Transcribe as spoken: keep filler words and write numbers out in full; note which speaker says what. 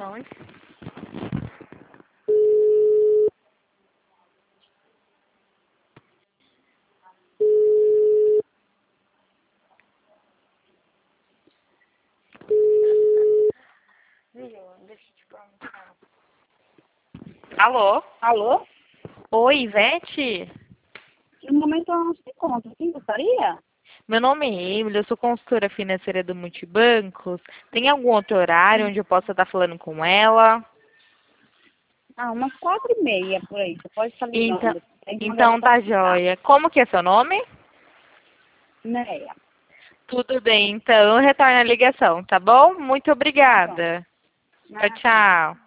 Speaker 1: ligações. Deixa eu te perguntar. Alô?
Speaker 2: Alô?
Speaker 1: Oi, Ivete?
Speaker 2: No momento eu não se encontro. Quem gostaria?
Speaker 1: Meu nome é Emily, eu sou consultora financeira do Multibancos. Tem algum outro horário onde eu possa estar falando com ela?
Speaker 2: Ah, umas quatro e meia por aí. Você pode estar
Speaker 1: Então,
Speaker 2: ligando. Tem que mandar ela
Speaker 1: então
Speaker 2: para
Speaker 1: tá
Speaker 2: ficar.
Speaker 1: joia. Como que é seu nome?
Speaker 2: Neia.
Speaker 1: Tudo bem, então eu retorno a ligação, tá bom? Muito
Speaker 2: Tá bom.
Speaker 1: obrigada. Tchau,
Speaker 2: Nada.
Speaker 1: tchau.